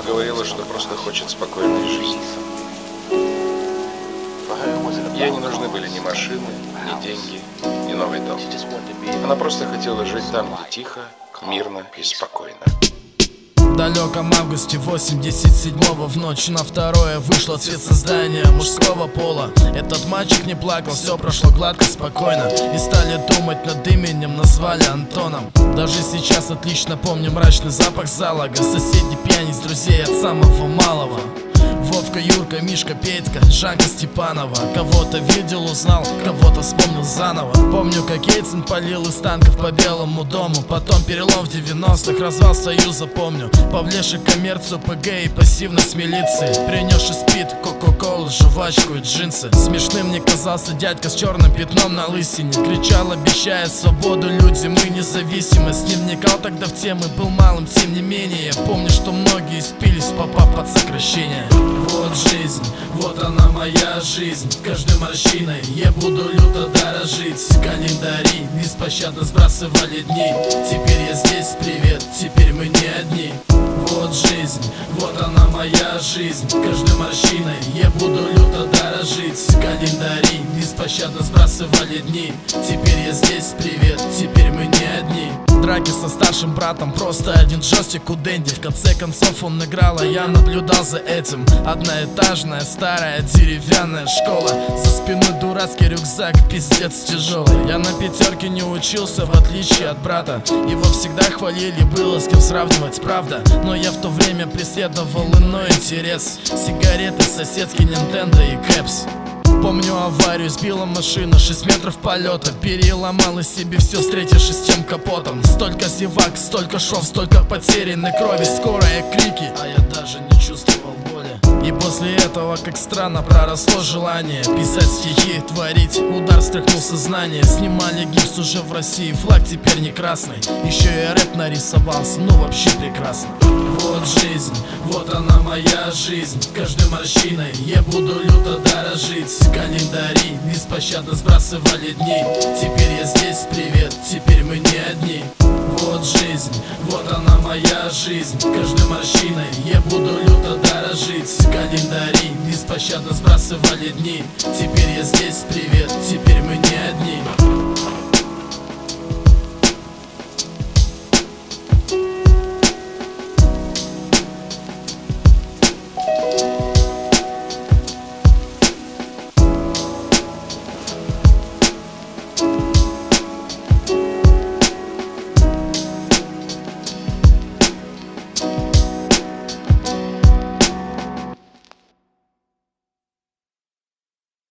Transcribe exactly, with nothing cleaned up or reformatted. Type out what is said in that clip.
говорила, что просто хочет спокойной жизни. Ей не нужны были ни машины, ни деньги, ни новый дом. Она просто хотела жить там, где тихо, мирно и спокойно. В далеком августе восемьдесят седьмого в ночь на второе вышло цвет создания мужского пола. Этот мальчик не плакал, все прошло гладко, спокойно. И стали думать над именем, назвали Антоном. Даже сейчас отлично помню мрачный запах залога, соседи, пьяниц, друзей от самого малого. Вовка, Юрка, Мишка, Петька, Жанка Степанова. Кого-то видел, узнал, кого-то вспомнил заново. Помню, как Ельцин палил из танков по Белому дому. Потом перелом в девяностых, развал Союза, помню. Повлекший коммерцию, ПГ и пассивность милиции. Принесший спид, кока-колу, жвачку и джинсы. Смешным мне казался дядька с черным пятном на лысине. Кричал, обещая свободу, люди, мы независимы. С ним вникал тогда в темы, был малым, тем не менее. Помню, что многие спились, попав под сокращение. Вот жизнь, вот она моя жизнь. Каждой морщиной я буду люто дорожить. Календари беспощадно сбрасывали дни. Теперь я здесь, привет, теперь мы не одни. Вот жизнь, вот она моя жизнь. Каждой морщиной я буду люто дорожить. Календари беспощадно сбрасывали дни. Теперь я здесь, привет, теперь мы не одни. Драки со старшим братом, просто один джойстик у Дэнди. В конце концов он играл, а я наблюдал за этим. Одноэтажная, старая, деревянная школа. За спиной дурацкий рюкзак, пиздец тяжелый. Я на пятерке не учился, в отличие от брата. Его всегда хвалили, было с кем сравнивать, правда. Но я в то время преследовал иной интерес. Сигареты, соседский Nintendo и Кэпс. Помню аварию, сбила машина, шесть метров полета. Переломала себе все, встретившись с тем капотом. Столько зевак, столько шов, столько потерянной крови. Скорые крики, а я даже не чувствовал боли. И после этого, как странно, проросло желание писать стихи, творить. Удар стряхнул сознание. Снимали гипс уже в России, флаг теперь не красный. Еще и рэп нарисовался, ну вообще прекрасно. Вот жизнь, вот она моя жизнь. Каждой морщиной я буду люто дорожить. Календари беспощадно сбрасывали дни. Теперь я здесь, привет, теперь мы не одни. Вот жизнь, вот она моя жизнь. Каждой морщиной я буду люто дорожить. Календари беспощадно сбрасывали дни. Теперь я здесь, привет, теперь мы не одни.